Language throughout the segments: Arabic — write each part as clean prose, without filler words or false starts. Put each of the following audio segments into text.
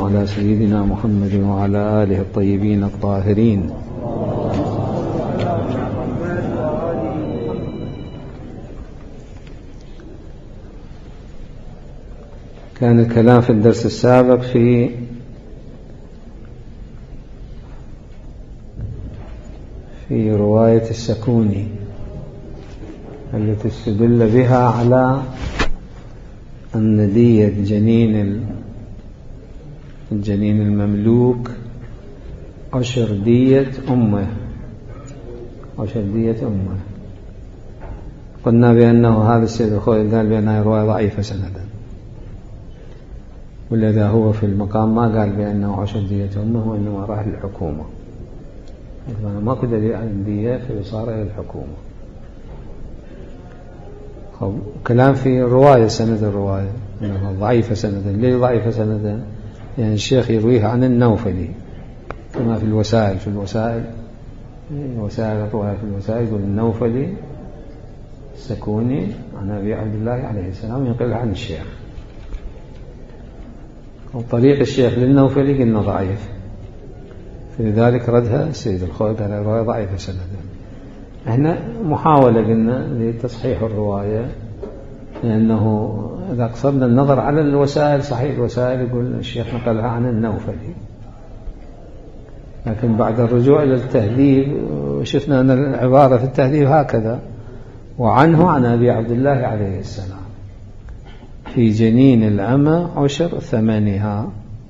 على سيدنا محمد وعلى آله الطيبين الطاهرين. كان الكلام في الدرس السابق في رواية السكوني التي استدل بها على أن دية الجنين المملوك عشر دية أمه. قلنا بأنه هذا السيد الخوئي قال بأنها رواية ضعيفة سندا، ولذا هو في المقام ما قال بأنه عشر دية أمه، وإنما راح للحكومة. ما كنت دليل على الدية فيصار إلى الحكومة. كلام في الرواية، سند الرواية أنها ضعيفة سندا. ليه ضعيفة سندا؟ يعني الشيخ يرويها عن النوفلي كما في الوسائل الرواية في الوسائل يقول النوفلي السكوني عن أبي عبد الله عليه السلام ينقلها عن الشيخ. وطريق الشيخ للنوفلي قلنا ضعيف، فلذلك ردها السيد الخوئي قال الرواية ضعيفة سندا. احنا محاولة قلنا لتصحيح الرواية، لأنه إذا قصدنا النظر على الوسائل، صحيح الوسائل يقول الشيخ نقلها عن النوفلي، لكن بعد الرجوع إلى التهذيب شفنا أن العبارة في التهذيب هكذا: وعنه عن أبي عبد الله عليه السلام في جنين الأمة عشر ثمنها.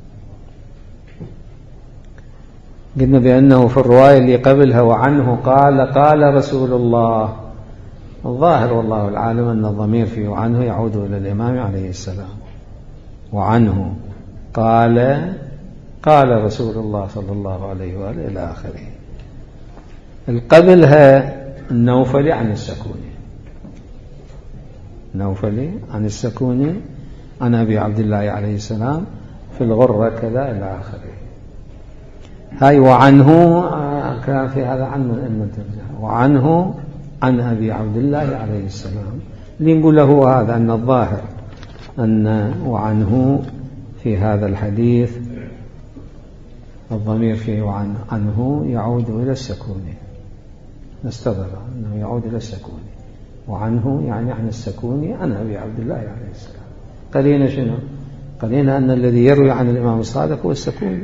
قلنا بأنه في الرواية اللي قبلها وعنه قال رسول الله. الظاهر والله العالم أن الضمير فيه وعنه يعود إلى الإمام عليه السلام. وعنه قال رسول الله صلى الله عليه وآله إلى آخره. القبلها النوفلي عن السكوني عن أبي عبد الله عليه السلام في الغرة كذا إلى آخره. هاي وعنه كان في هذا وعنه عن أبي عبد الله عليه السلام. اللي نقول له هذا أن الظاهر أن وعنه في هذا الحديث الضمير فيه وعنه يعود إلى السكوني. نستظهر أنه يعود إلى السكوني. وعنه يعني عن السكوني عن أبي عبد الله عليه السلام. قلينا شنو؟ قلينا أن الذي يروي عن الإمام الصادق هو السكوني.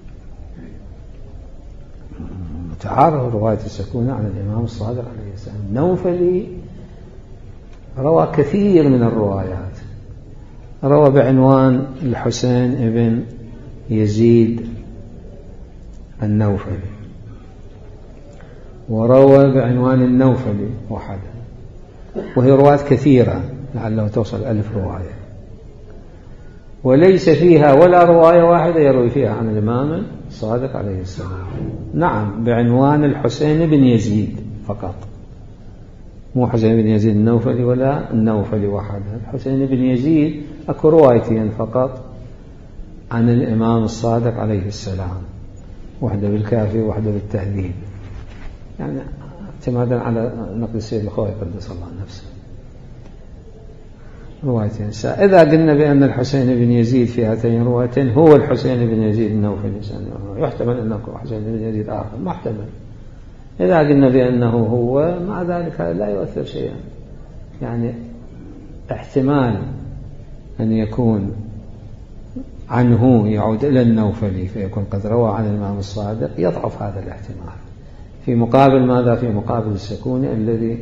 تعارض رواية السكوني عن الإمام الصادق عليه السلام. النوفلي روى كثير من الروايات، روى بعنوان الحسين ابن يزيد النوفلي، وروى بعنوان النوفلي وحده، وهي روايات كثيرة لعله توصل 1000 رواية، وليس فيها ولا رواية واحدة يروي فيها عن الإمام الصادق عليه السلام. نعم، بعنوان الحسين بن يزيد فقط، مو حسين بن يزيد النوفلي ولا النوفلي وحده. الحسين بن يزيد أكو روايتين فقط عن الإمام الصادق عليه السلام، واحدة بالكافي وواحدة بالتهذيب، يعني اعتمادا على نقل السيد الخوئي قدس الله نفسه. روايتين. إذا قلنا بأن الحسين بن يزيد في هاتين روايتين هو الحسين بن يزيد النوفلي، يحتمل أنه حسين بن يزيد آخر، ما احتمل. إذا قلنا بأنه هو، مع ذلك لا يؤثر شيئا، يعني احتمال أن يكون عنه يعود إلى النوفلي فيكون قد روى عن الإمام الصادق، يضعف هذا الاحتمال في مقابل ماذا؟ في مقابل السكوني الذي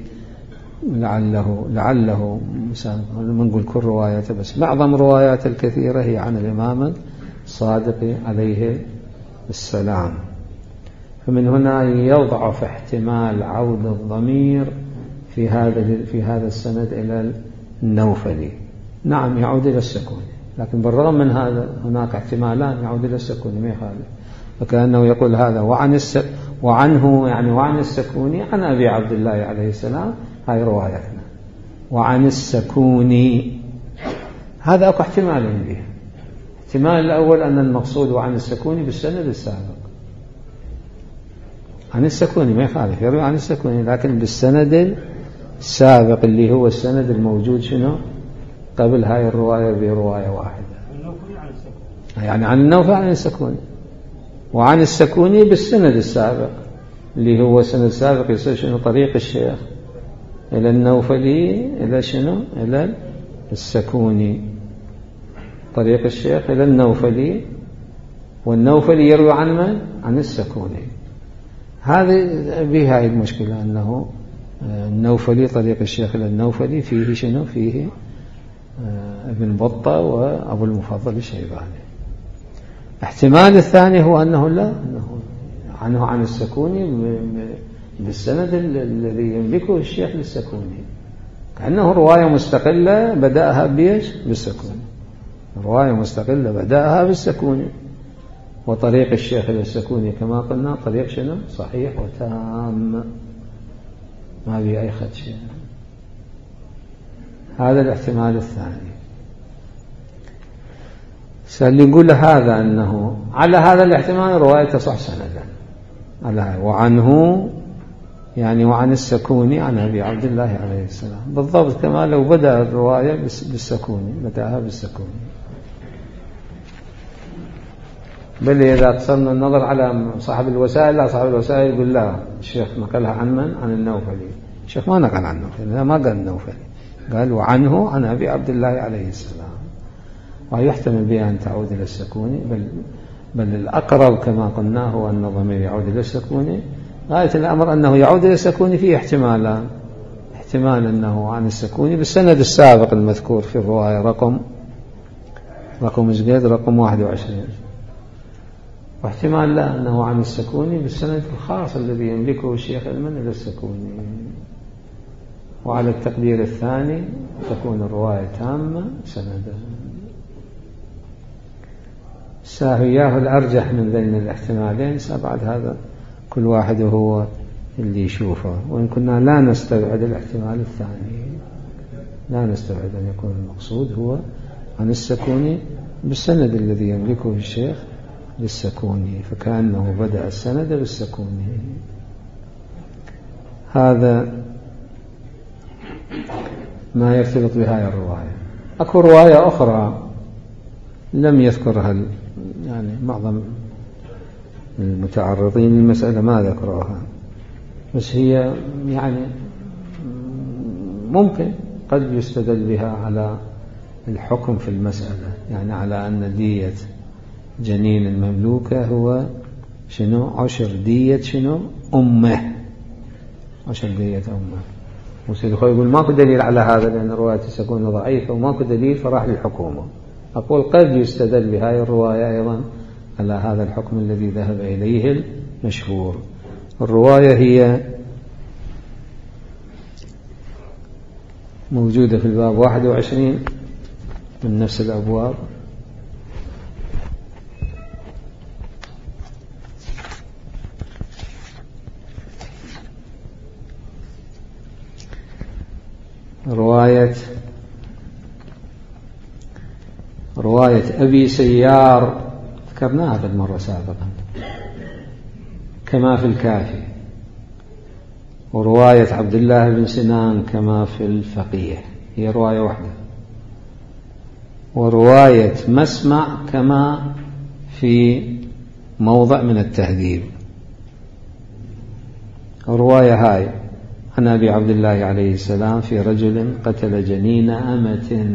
لعله نقول كل رواياته، بس معظم روايات الكثيرة هي عن الإمام الصادق عليه السلام. فمن هنا يضعف احتمال عود الضمير في هذا السند إلى النوفلي. نعم يعود إلى السكوني، لكن بالرغم من هذا هناك احتمالان يعود إلى السكوني ما يخالف. فكأنه يقول هذا وعنه يعني وعن السكوني عن أبي عبد الله عليه السلام، هاي روايتنا. وعن السكوني هذا أكو احتمالين به. احتمال الأول أن المقصود وعن السكوني بالسند السابق، عن السكوني ما يخالف يروي عن السكوني، لكن بالسند السابق اللي هو السند الموجود شنو قبل هاي الرواية برواية واحدة. يعني عن النوفل عن السكوني، وعن السكوني بالسند السابق اللي هو سند السابق يصير شنو؟ طريق الشيخ إلى النوفلي إلى شنو؟ إلى السكوني، طريق الشيخ إلى النوفلي، والنوفلي يروي عن من؟ عن السكوني. هذه بهاي المشكلة أنه النوفلي طريق الشيخ إلى النوفلي فيه شنو؟ فيه ابن بطة وأبو المفضل الشيباني. احتمال الثاني هو أنه لا، أنه عن السكوني بالسند الذي يملكه الشيخ للسكوني، كأنه رواية مستقلة بدأها بيش؟ بالسكوني، رواية مستقلة بدأها بالسكوني. وطريق الشيخ إلى السكوني كما قلنا طريق شنو؟ صحيح وتام، ما بي أي خدش. هذا الاحتمال الثاني. سأل يقول هذا أنه على هذا الاحتمال رواية تصح سندا على وعنه، يعني وعن السكوني عن أبي عبد الله عليه السلام، بالضبط كما لو بدأ الرواية بالسكوني، بدأها بالسكوني. بل إذا قصرنا النظر على صاحب الوسائل، لا صاحب الوسائل يقول لا الشيخ نقلها عن من؟ عن النوفلي. الشيخ ما نقل عن النوفلي، ما قال النوفلي، قال وعنه عن أبي عبد الله عليه السلام. ويحتمل بها أن تعود إلى السكوني، بل الأقرب كما قلنا هو أن الضمير يعود إلى السكوني. غاية الأمر أنه يعود إلى السكوني فيه احتمالان: احتمال أنه عن السكوني بالسند السابق المذكور في الرواية رقم مجدد رقم 21، واحتمال لا أنه عن السكوني بالسند الخاص الذي يملكه الشيخ المن إلى السكوني. وعلى التقدير الثاني تكون الرواية تامة سندا. ساهياه الأرجح من بين الاحتمالين، سأبعد هذا كل واحد هو اللي يشوفه. وإن كنا لا نستبعد الاحتمال الثاني، لا نستبعد أن يكون المقصود هو عن السكوني بالسند الذي يملكه الشيخ للسكوني، فكأنه بدأ السند بالسكوني. هذا ما يرتبط بهذه الرواية. أكو رواية أخرى لم يذكرها يعني معظم المتعرضين للمسألة، ما ذكروها، بس هي يعني ممكن قد يستدل بها على الحكم في المسألة، يعني على أن دية جنين المملوكة هو شنو؟ عشر دية شنو؟ أمه، عشر دية أمه. وسيد الخوي يقول ماكو دليل على هذا لأن الرواية تكون ضعيفة وماكو دليل فراح للحكومة. أقول قد يستدل بهذه الرواية أيضا على هذا الحكم الذي ذهب إليه المشهور. الرواية هي موجودة في الباب 21 من نفس الأبواب، رواية أبي سيار ذكرناها في المرة سابقا كما في الكافي، ورواية عبد الله بن سنان كما في الفقيه، هي رواية واحدة. ورواية مسمع كما في موضع من التهذيب. الرواية هاي عن أبي عبد الله عليه السلام في رجل قتل جنين أمة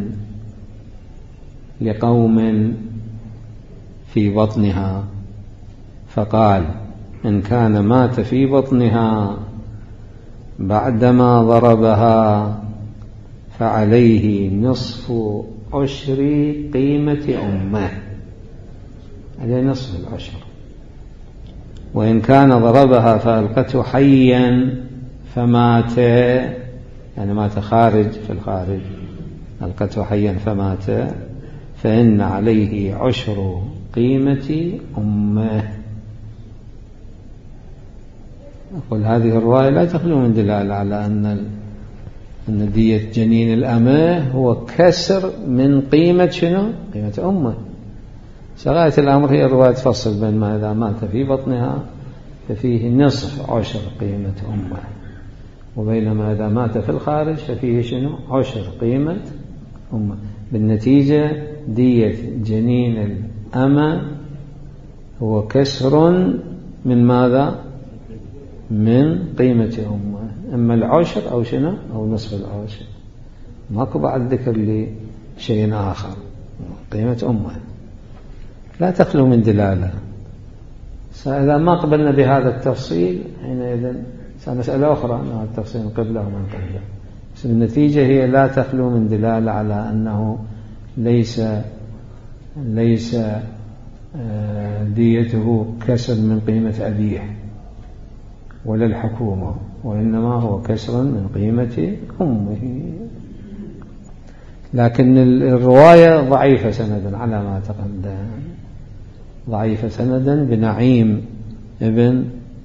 لقوم في بطنها، فقال إن كان مات في بطنها بعدما ضربها فعليه نصف عشر قيمة أمه، عليه نصف العشر. وإن كان ضربها فألقته حيا فمات، يعني مات خارج في الخارج، ألقته حيا فمات، فإن عليه عشر قيمة أمه. أقول هذه الرواية لا تخلو من دلالة على أن دية جنين الأمة هو كسر من قيمة شنو؟ قيمة أمه. سغاية الأمر هي الرواية تفصل بين ما إذا مات في بطنها ففيه نصف عشر قيمة أمه، وبينما إذا مات في الخارج ففيه شنو؟ عشر قيمة أمه. بالنتيجة دية جنين الأمة هو كسر من ماذا؟ من قيمة أمه، إما العشر أو شنو أو نصف العشر، ماكو بعد ذكر لشيء آخر. قيمة أمه لا تخلو من دلالة. إذا ما قبلنا بهذا التفصيل حينئذ مسألة أخرى، أنها التفصيل من قبله ومن قبله، بس النتيجة هي لا تخلو من دلالة على أنه ليس ديته كسر من قيمة أبيه ولا الحكومة، وإنما هو كسر من قيمة أمه. لكن الرواية ضعيفة سندا على ما تقدم، ضعيفة سندا بنعيم ابن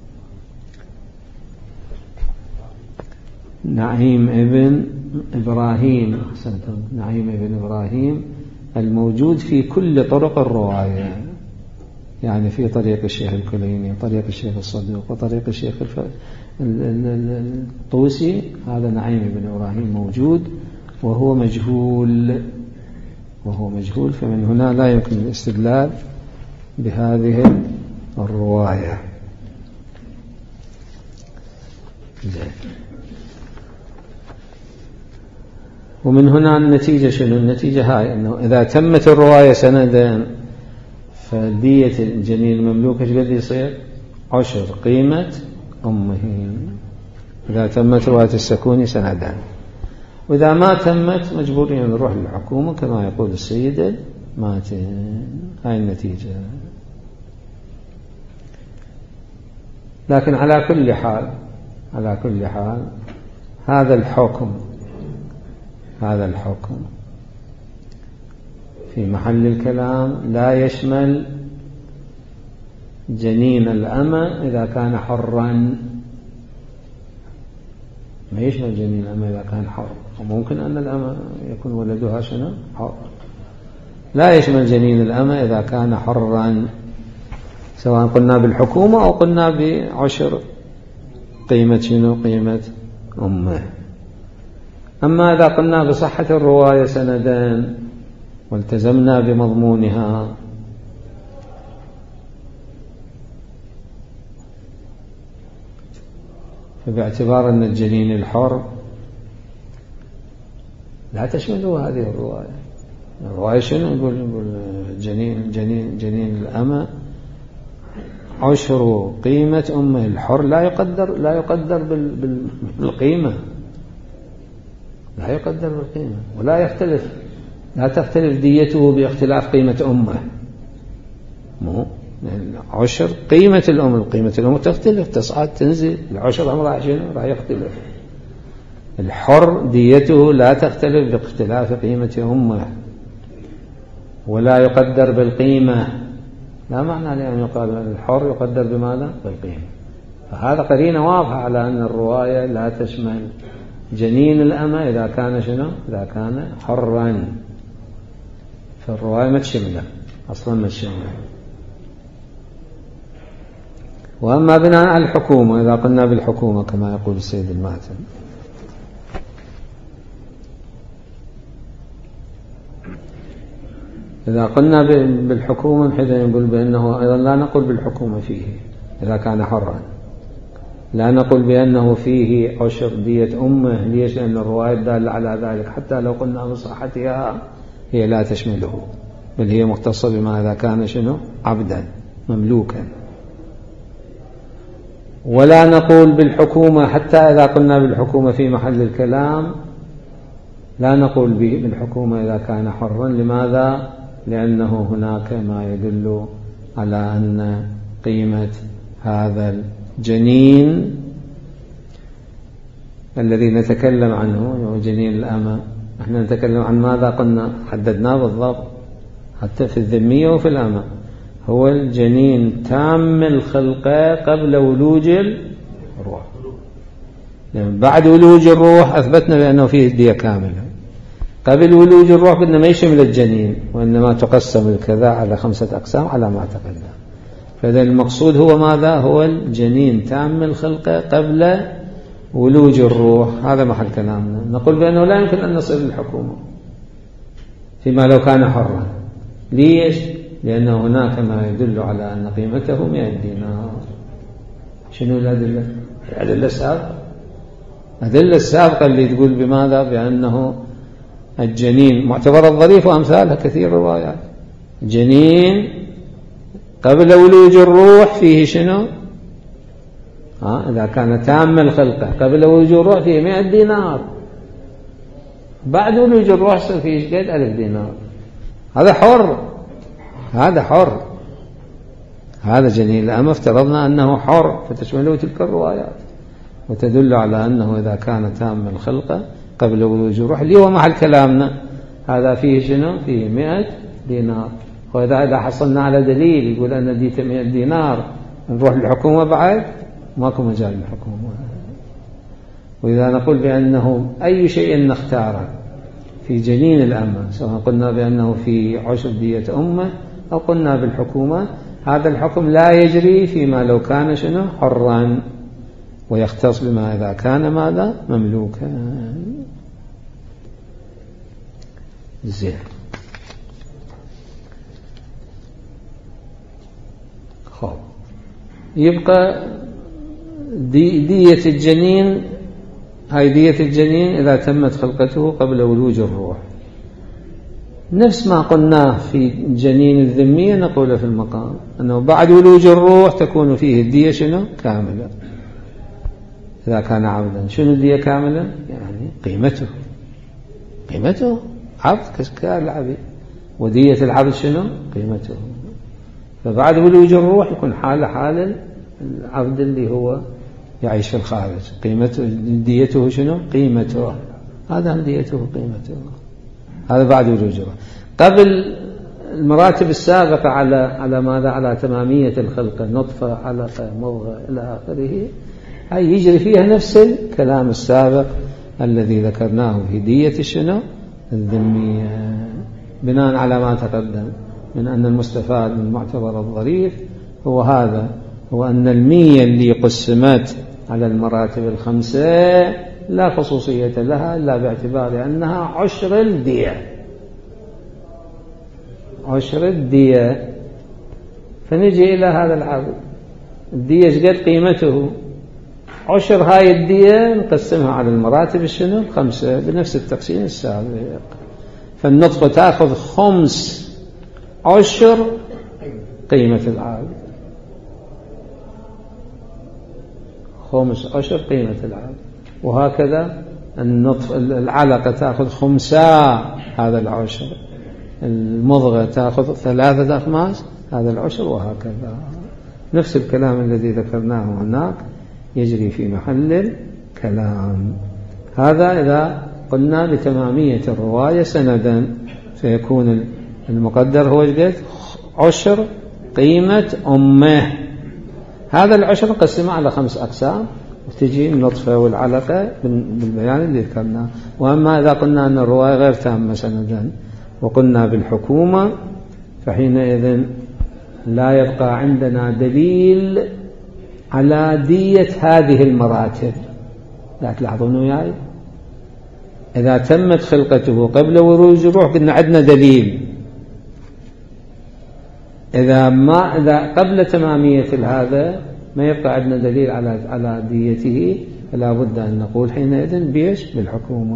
إبراهيم، نعيم ابن إبراهيم الموجود في كل طرق الرواية، يعني في طريق الشيخ الكليني وطريق الشيخ الصدوق وطريق الشيخ الطوسي. هذا نعيم ابن إبراهيم موجود وهو مجهول، فمن هنا لا يمكن الاستدلال بهذه الرواية. ومن هنا النتيجة شنو؟ النتيجة هاي أنه إذا تمت الرواية سندا فدية الجنين المملوك ايش قد يصير؟ عشر قيمة أمه، إذا تمت رواية السكوني سندا. وإذا ما تمت مجبورين نروح للحكومة كما يقول السيد الماتن. هاي النتيجة. لكن على كل حال هذا الحكم في محل الكلام لا يشمل جنين الأمة إذا كان حرا، ما يشمل جنين الأمة إذا كان حر، وممكن أن الأمة يكون ولدها شنو حر. لا يشمل جنين الأمة إذا كان حرا، سواء قلنا بالحكومة أو قلنا بعشر قيمة شنو قيمة أمه. أما إذا قلنا بصحة الرواية سندا والتزمنا بمضمونها فباعتبار أن الجنين الحر لا تشمله هذه الرواية شنو نقول جنين الأمة عشر قيمة أمه الحر لا يقدر بالقيمة، ولا يختلف، لا تختلف ديته باختلاف قيمة أمه. عشر قيمة الأم تختلف، تصعد تنزل، العشر عمرها شنو راح يختلف. الحر ديته لا تختلف باختلاف قيمة أمه ولا يقدر بالقيمة، لا معنى لأن يقال الحر يقدر بماذا؟ بالقيمة. فهذا قرينة واضحة على أن الرواية لا تشمل جنين الأمة إذا كان شنو؟ إذا كان حرا، فالرواية ما تشمله أصلا، ما تشمله. وأما بناء على الحكومة، إذا قلنا بالحكومة كما يقول السيد الماتن، إذا قلنا بالحكومة حين نقول بأنه أيضا لا نقول بالحكومة فيه إذا كان حرا، لا نقول بأنه فيه عشر دية أمه. ليش؟ لأن الرواية دالة على ذلك، حتى لو قلنا بصحتها هي لا تشمله، بل هي مختصة بما إذا كان شنو عبدا مملوكا. ولا نقول بالحكومة، حتى إذا قلنا بالحكومة في محل الكلام لا نقول بالحكومة إذا كان حرا. لماذا؟ لأنه هناك ما يدل على أن قيمة هذا الجنين الذي نتكلم عنه هو جنين الأمة. احنا نتكلم عن ماذا؟ قلنا حددناه بالضبط حتى في الذمية وفي الأمة، هو الجنين تام الخلقة قبل ولوج الروح. يعني بعد ولوج الروح أثبتنا بأنه فيه الدية كاملة. قبل ولوج الروح قلنا ما يشمل الجنين، وإنما تقسم الكذا على 5 أقسام على ما تقدم. فإذا المقصود هو ماذا؟ هو الجنين تام الخلقة قبل ولوج الروح. هذا محل كلامنا. نقول بأنه لا يمكن أن نصل للحكومة فيما لو كان حرا. ليش؟ لأن هناك ما يدل على أن قيمته 100 دينار. شنو الأدلة؟ الأدلة السابقة، الأدلة السابقة اللي تقول بماذا؟ بأنه الجنين معتبر الظريف وأمثالها كثير روايات. جنين قبل ولوج الروح فيه شنو؟ إذا كان تام الخلقة قبل ولوج الروح فيه 100 دينار، بعد ولوج الروح صار فيه قد 1000 دينار. هذا حر، هذا حر، هذا جنين الأمة افترضنا أنه حر، فتشمله تلك الروايات وتدل على أنه إذا كان تام الخلقة قبل ولوج الروح اللي هو محل كلامنا هذا فيه شنو؟ فيه 100 دينار. وإذا حصلنا على دليل يقول أن ديته 100 دينار نروح للحكومة بعد ماكو مجال للحكومة. وإذا نقول بأنه أي شيء نختاره في جنين الأمة، سواء قلنا بأنه في عشر دية أمه أو قلنا بالحكومة، هذا الحكم لا يجري فيما لو كان شنو؟ حرا، ويختص بما إذا كان ماذا؟ مملوكا. زين. خب، يبقى دية الجنين. هاي دية الجنين إذا تمت خلقته قبل ولوج الروح، نفس ما قلناه في جنين الذمية نقول في المقام أنه بعد ولوج الروح تكون فيه الدية شنو؟ كاملة. إذا كان عبدا شنو الدية كاملة؟ يعني قيمته عبد كالعبد، ودية العبد شنو؟ قيمته. فبعد ولوج الروح يكون حال العبد اللي هو يعيش في الخارج، قيمته ديته شنو؟ قيمته. هذا ديته قيمته، هذا بعد ولوج الروح. قبل المراتب السابقة على ماذا؟ على تمامية الخلقة، نطفة، علقة، مضغة إلى آخره، هاي يجري فيها نفس الكلام السابق الذي ذكرناه في دية شنو؟ الذمية، بناء على ما تقدم من أن المستفاد من معتبر الظريف هو هذا، هو أن المية اللي قسمت على المراتب الخمسة لا خصوصية لها إلا باعتبار أنها عشر الدية، عشر الدية. فنجي إلى هذا العبد، الدية قد قيمته، عشر هاي الدية نقسمها على المراتب الشنو؟ الخمسة بنفس التقسيم السابق. فالنطفة تأخذ 5 عشر قيمة العبد، 5 عشر قيمة العبد. وهكذا العلقة تأخذ 5 هذا العشر، المضغة تأخذ 3 أخماس هذا العشر، وهكذا. نفس الكلام الذي ذكرناه هناك يجري في محل الكلام. هذا إذا قلنا لتمامية الرواية سندا، فيكون المقدر هو قد عشر قيمة أمه. هذا العشر قسمه على 5 أقسام، وتجي النطفة والعلقة بالبيان اللي ذكرناه. وأما إذا قلنا أن الرواية غير تامة سندا وقلنا بالحكومة، فحينئذ لا يبقى عندنا دليل على دية هذه المراتب. لا تلاحظون وياي، إذا تمت خلقته قبل ولوج الروح قلنا عندنا دليل. إذا قبل تمامية هذا ما يبقى عندنا دليل على ديته، فلا بد أن نقول حينئذ بيش؟ بالحكومة.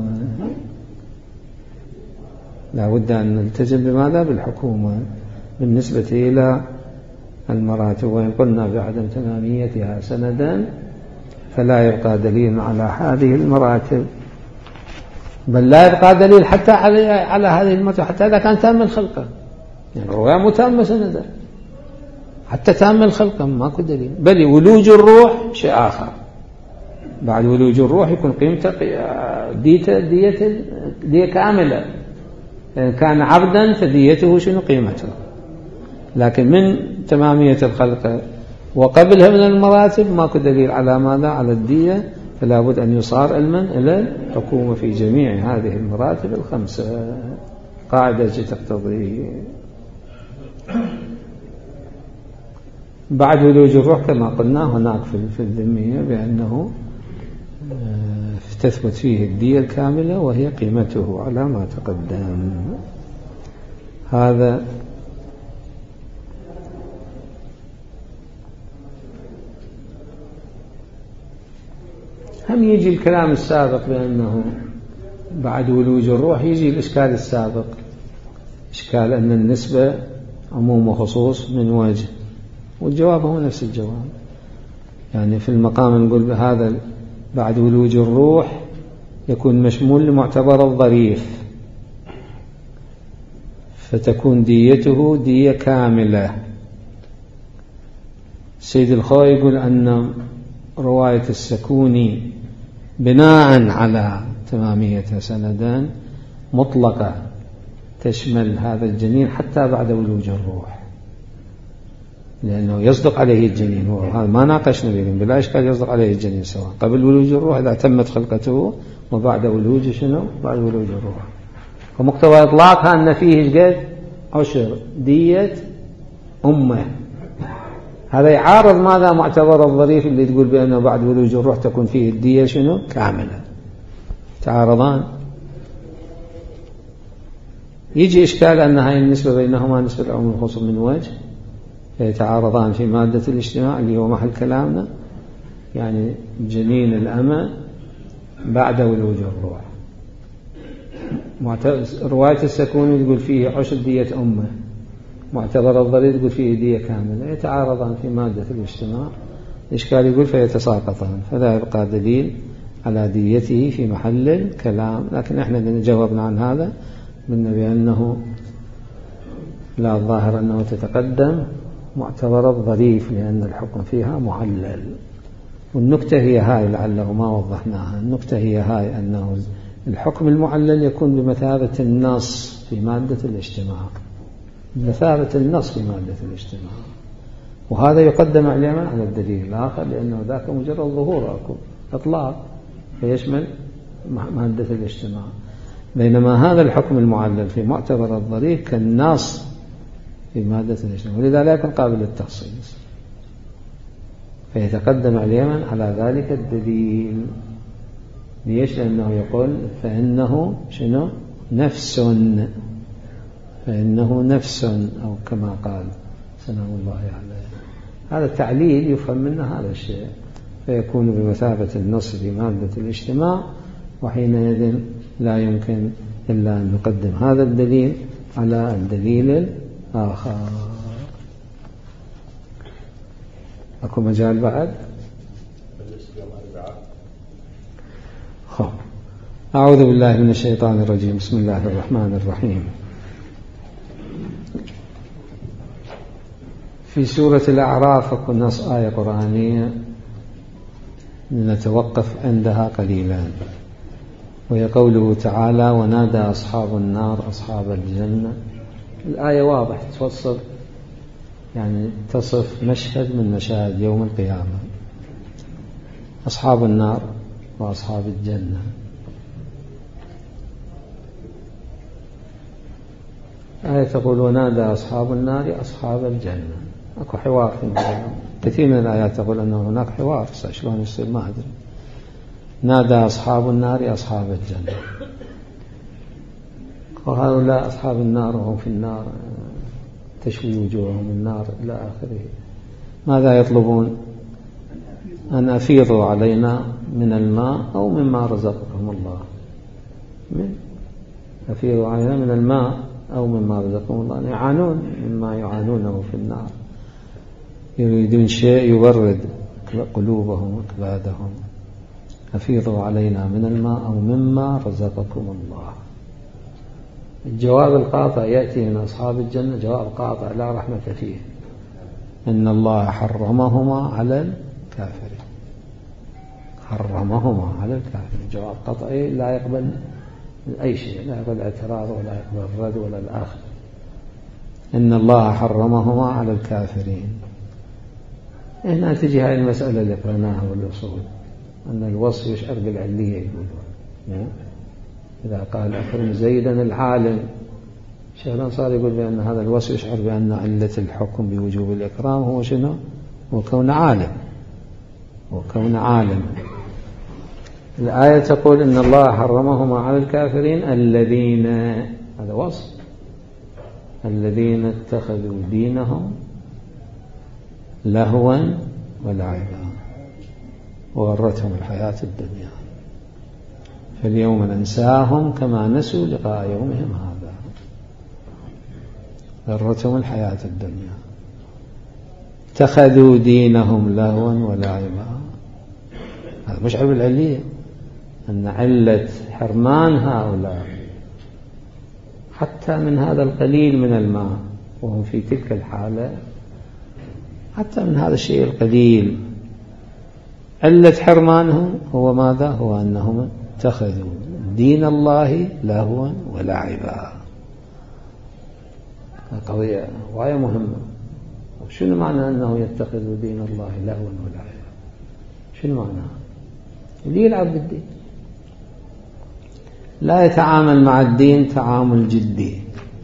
لا بد أن نلتزم بماذا؟ بالحكومة بالنسبة إلى المراتب. وإن قلنا بعدم تماميتها سندا فلا يبقى دليل على هذه المراتب، بل لا يبقى دليل حتى على هذه المراتب حتى إذا كان تام الخلقة. يعني الرواية متامة سندا حتى تام الخلقة ماكو دليل. بل ولوج الروح شيء آخر، بعد ولوج الروح يكون قيمته دية كاملة. إن كان عبدا فديته شنو؟ قيمته. لكن من تمامية الخلقة وقبلها من المراتب ماكو دليل على ماذا؟ على الدية، فلا بد أن يصار علما إلى الحكومة في جميع هذه المراتب الخمسة. قاعدة تقتضي. بعد ولوج الروح كما قلنا هناك في الذمية بأنه تثبت فيه الدية الكاملة وهي قيمته على ما تقدم. هذا هم يجي الكلام السابق بأنه بعد ولوج الروح يجي الإشكال السابق، إشكال أن النسبة عموم وخصوص من وجه، والجواب هو نفس الجواب. يعني في المقام نقول بهذا بعد ولوج الروح يكون مشمول لمعتبر الظريف، فتكون ديته دية كاملة. سيد الخوي يقول أن رواية السكوني بناء على تماميتها سندا مطلقة تشمل هذا الجنين حتى بعد ولوج الروح، لأنه يصدق عليه الجنين، وهذا ما ناقشنا به بلا إشكال، يصدق عليه الجنين سواء قبل ولوج الروح إذا تمت خلقته وبعد ولوج شنو؟ بعد ولوج الروح. ومقتضى إطلاقها أن فيه قد عشر دية أمه. هذا يعارض ماذا؟ معتبر الظريف اللي تقول بأنه بعد ولوج الروح تكون فيه الدية شنو؟ كاملة. تعارضان. يجي إشكال أن هاي النسبة بينهما نسبة العموم والخصوص من وجه، يتعارضان في مادة الاجتماع اللي هو محل كلامنا، يعني جنين الأمة بعد ولوج الروح. رواية السكون تقول فيه عشر دية أمه، معتبر الظريف تقول فيه دية كاملة، يتعارضان في مادة الاجتماع. الإشكال يقول فيتساقطان، فلا يبقى دليل على ديته في محل الكلام. لكن احنا جاوبنا عن هذا قلنا بأنه لا، الظاهر أنه تتقدم معتبر الظريف لأن الحكم فيها معلل. والنكتة هي هاي، لعله ما وضحناها، النكتة هي هاي أنه الحكم المعلل يكون بمثابة النص في مادة الاجتماع، بمثابة النص في مادة الاجتماع، وهذا يقدم علما على الدليل الآخر لأنه ذاك مجرد ظهور أكو إطلاق فيشمل مادة الاجتماع، بينما هذا الحكم المعلل في معتبر الظريف كالنص في مادة الاجتماع، ولذا لا يكون قابل للتخصيص، فيتقدم اليمن على ذلك الدليل. ليش؟ لأنه يقول فإنه شنو؟ نفس، فإنه نفس، أو كما قال سلام الله عليه. هذا التعليل يفهم منه هذا الشيء، فيكون بمثابة النص في مادة الاجتماع، وحينئذ لا يمكن إلا أن نقدم هذا الدليل على الدليل الآخر. أكو مجال بعد؟ أعوذ بالله من الشيطان الرجيم. بسم الله الرحمن الرحيم. في سورة الأعراف أكو نص آية قرآنية نتوقف عندها قليلا، وهي قوله تعالى ونادى أصحاب النار أصحاب الجنة. الآية واضح تفصل، يعني تصف مشهد من مشاهد يوم القيامة، أصحاب النار وأصحاب الجنة. آية تقول ونادى أصحاب النار أصحاب الجنة. أكو حوار في الموضوع. كثير من الآيات تقول أنه هناك حوار، شلون يصير ما أدري. نادى أصحاب النار أصحاب الجنة، وهؤلاء أصحاب النار وهم في النار تشوي وجوههم النار إلى آخره. ماذا يطلبون؟ أن أفيضوا علينا من الماء أو مما رزقهم الله. أفيضوا علينا من الماء أو مما رزقهم الله، يعانون مما يعانونه في النار، يريدون شيء يبرد قلوبهم وأكبادهم. أفيضوا علينا من الماء أو مما رزقكم الله. الجواب القاطع يأتي من أصحاب الجنة، جواب قاطع لا رحمة فيه، إن الله حرمهما على الكافرين. حرمهما على الكافرين، جواب قطعي لا يقبل أي شيء، لا يقبل اعتراض ولا يقبل الرد ولا الآخر. إن الله حرمهما على الكافرين. هنا تجي هاي المسألة اللي قرأناها بالأصول، أن الوصف يشعر بالعلية يقولون. إذا قال أكرم زيدا العالم، شيخ الأنصار يقول بأن هذا الوصف يشعر بأن علة الحكم بوجوب الإكرام هو شنو؟ هو كون عالم، وكون عالم. الآية تقول إن الله حرمهما على الكافرين الذين، هذا وصف، الذين اتخذوا دينهم لهوا ولعبا. وغرتهم الحياة الدنيا. فاليوم ننساهم كما نسوا لقاء يومهم هذا. غرتهم الحياة الدنيا، اتخذوا دينهم لهوا ولعبا. هذا مش عيب العلية، أن علة حرمان هؤلاء حتى من هذا القليل من الماء وهم في تلك الحالة، حتى من هذا الشيء القليل، علة حرمانهم هو ماذا؟ هو أنهم اتخذوا دين الله لهوا ولعبا. قضية غاية مهمة. شنو معنى أنه يتخذ دين الله لهوا ولعبا؟ شنو معنى؟ اللي يلعب بالدين، لا يتعامل مع الدين تعامل جدي،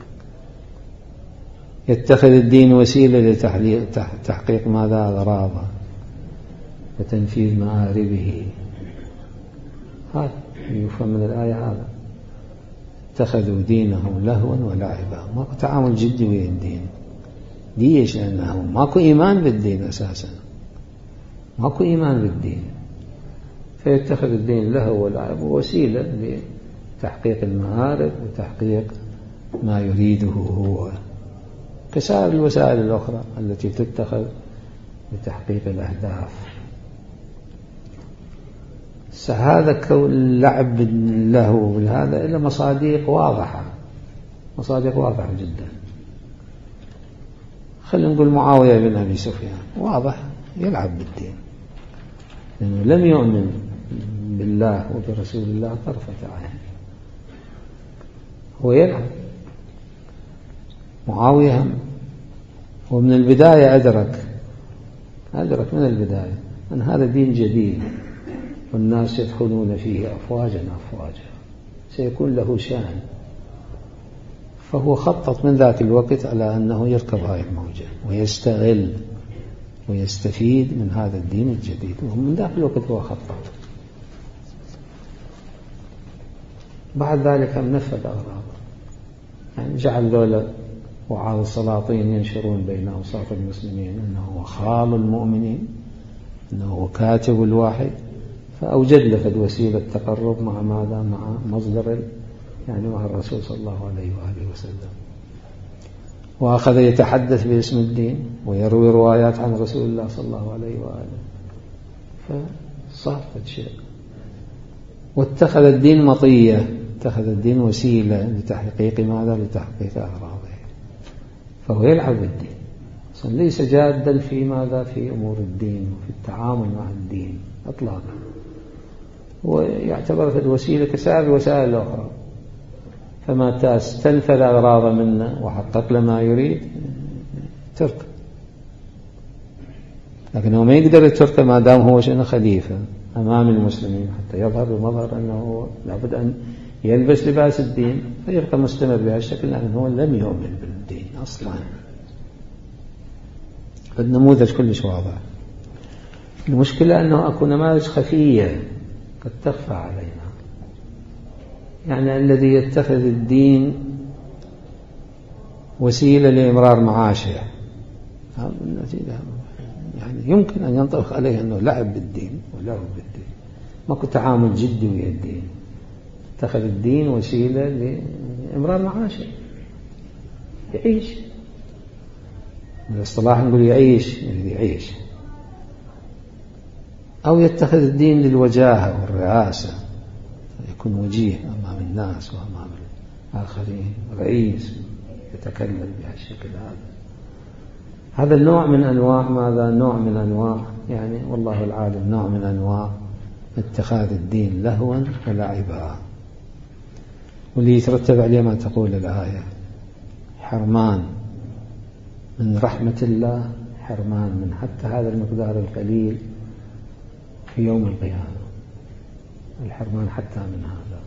يتخذ الدين وسيلة لتحقيق ماذا؟ أغراضه وتنفيذ مآربه. هذا يفهم من الآية. هذا اتخذوا دينهم لهوا ولعبا، ماكو تعامل جدي ويا الدين. ليش؟ لأنه ماكو إيمان بالدين أساسا، ماكو إيمان بالدين، فيتخذ الدين لهو ولعب وسيلة لتحقيق المآرب وتحقيق ما يريده هو، كسائر الوسائل الأخرى التي تتخذ لتحقيق الأهداف. هذا كون اللعب له هذا إلا مصادق واضحة، مصادق واضحة جدا. خلينا نقول معاوية بن أبي سفيان واضح يلعب بالدين، لأنه لم يؤمن بالله وبرسول الله طرفة عين، هو يلعب. معاوية ومن البداية أدرك من البداية أن هذا دين جديد والناس يدخلون فيه أفواجا سيكون له شأن، فهو خطط من ذاك الوقت على أنه يركب هاي الموجة ويستغل ويستفيد من هذا الدين الجديد، ومن ذاك الوقت هو خطط. بعد ذلك نفذ أغراضه، يعني جعل ذولا وعاظ السلاطين ينشرون بين أوساط المسلمين أنه هو خال المؤمنين، أنه هو كاتب الواحد، فأوجد له وسيلة تقرب مع ماذا؟ مع مصدر يعني مع الرسول صلى الله عليه وآله وسلم، وأخذ يتحدث باسم الدين ويروي روايات عن رسول الله صلى الله عليه وآله، فصار شيء. واتخذ الدين مطية، اتخذ الدين وسيلة لتحقيق ماذا؟ لتحقيق أغراضه. فهو يلعب بالدين، ليس جادا في ماذا؟ في أمور الدين وفي التعامل مع الدين أطلاقا. ويعتبر الوسيلة كسائر الوسائل الأخرى، فما تنفذ أغراض منه وحقق له ما يريد ترك، لكنه ما يقدر يترك ما دام هو شنو؟ خليفة أمام المسلمين، حتى يظهر بمظهر أنه لابد أن يلبس لباس الدين، فيبقى مستمر بهذا الشكل، لأنه هو لم يؤمن بالدين أصلا. فالنموذج كلش واضح. المشكلة أنه أكو نماذج خفية قد تخفى علينا، يعني الذي يتخذ الدين وسيلة لإمرار معاشه، يعني يمكن أن ينطبق عليه أنه لعب بالدين ولعب بالدين، ماكو تعامل جدي ويا الدين، اتخذ الدين وسيلة لإمرار معاشه، يعيش. بالاصطلاح نقول يعيش. أو يتخذ الدين للوجاهة والرئاسة، يكون وجيه أمام الناس وأمام الآخرين، رئيس يتكلم بهالشكل هذا النوع من أنواع ماذا؟ نوع من أنواع يعني والله العالم نوع من أنواع اتخاذ الدين لهوا ولعبا، واللي يترتب عليه ما تقول الآية: حرمان من رحمة الله، حرمان من حتى هذا المقدار القليل في يوم القيامة، الحرمان حتى من هذا.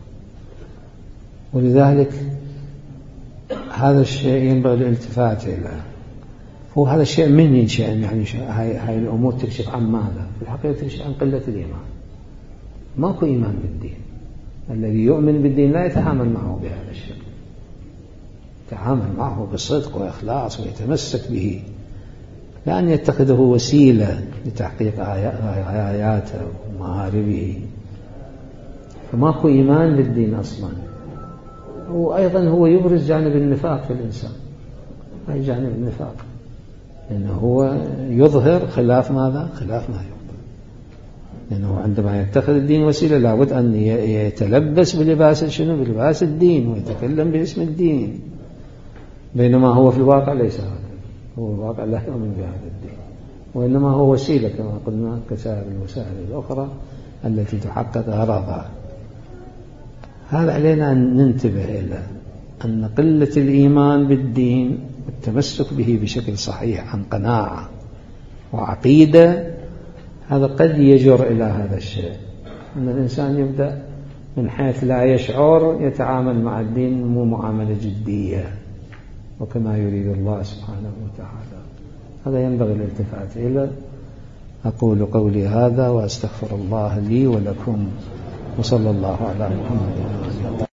ولذلك هذا الشيء ينبغي الالتفات إليه. هو هذا الشيء من ينشأ، يعني هاي الأمور تكشف عن ماذا؟ في الحقيقة تكشف عن قلة الإيمان. ماكو إيمان بالدين. الذي يؤمن بالدين لا يتعامل معه بهذا الشكل، يتعامل معه بصدق وإخلاص ويتمسك به لا أن يتخذه وسيلة لتحقيق غاياته ومهاربه، فماكو إيمان بالدين أصلا. وأيضا هو يبرز جانب النفاق في الإنسان، أي جانب النفاق، لأنه هو يظهر خلاف ماذا؟ خلاف ما يظهر. لأنه عندما يتخذ الدين وسيلة لابد أن يتلبس بلباس شنو؟ بلباس الدين، ويتكلم باسم الدين، بينما هو في الواقع ليس هذا، هو الواقع لا يؤمن بهذا الدين، وإنما هو وسيلة كما قلنا كسائر الوسائل الأخرى التي تحقق غرضها. هذا علينا أن ننتبه إلى أن قلة الإيمان بالدين والتمسك به بشكل صحيح عن قناعة وعقيدة، هذا قد يجر إلى هذا الشيء، أن الإنسان يبدأ من حيث لا يشعر يتعامل مع الدين مو معاملة جدية وكما يريد الله سبحانه وتعالى. هذا ينبغي الالتفات إليه. أقول قولي هذا وأستغفر الله لي ولكم، وصلى الله على محمد وعلى آله.